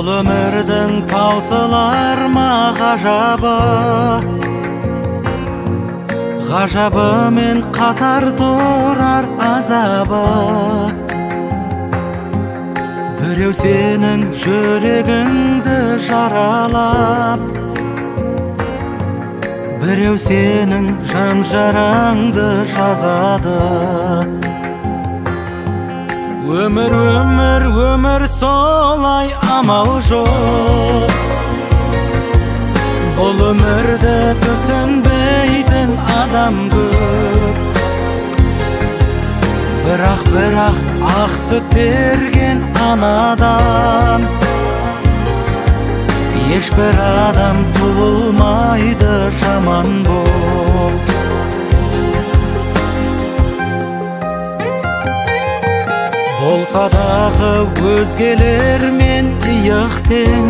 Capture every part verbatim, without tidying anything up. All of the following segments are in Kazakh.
Бұл өмірдің таусылар ма ғажабы, ғажабы мен қатар тұрар азабы. Біреу сенің жүрегіңді жаралап, біреу сенің жан жараңды жазады. Өмір, өмір, өмір солай, амал жоқ. Бұл өмірді түсінбейтін адам көп. Бірақ, бірақ ақ сүт берген анадан ешбір адам туылмайды жаман боп. Болса дағы өзгелермен иық тең,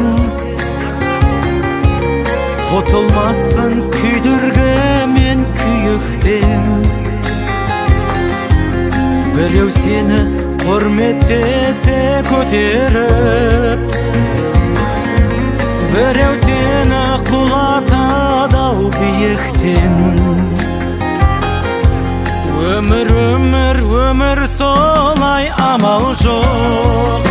құтылмассың күйдіргі мен күйіктен. Біреу сені құрметтесе көтеріп, біреу сені құлатады-ау биіктен. Өмір, өмір, өмір солай, амал жоқ.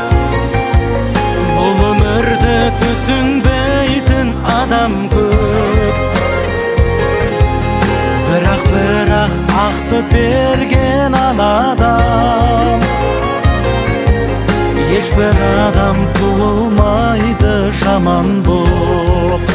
Бұл өмірді түсінбейтін адам көп. Бірақ, бірақ ақ сүт берген анадан ешбір адам туылмайды жаман боп.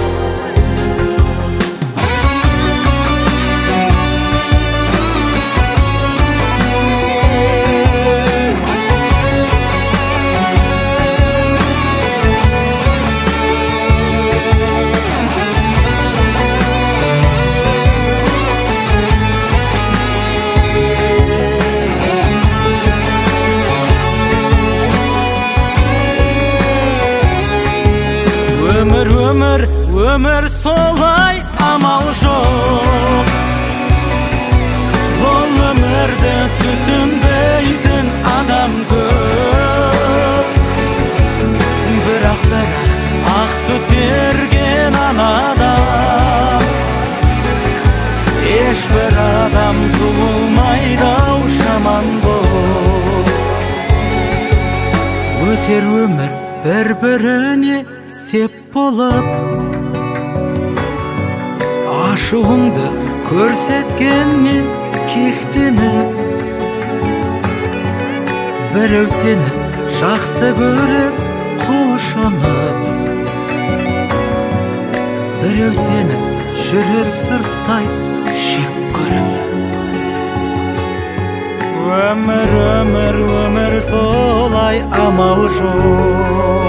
Өмір, өмір, өмір солай, амал жоқ. Бұл өмірді түсінбейтін адам көп. Бірақ, бірақ ақ сүт берген анадан ешбір адам туылмайды-ау жаман боп. Өтер өмір бір-біріне сеп болып, ашуыңды көрсеткенмен кектеніп. Біреу сені жақсы көріп құлшынып, біреу сені жүрер сырттай шек көріп. Өмір, өмір, өмір солай, амал жоқ.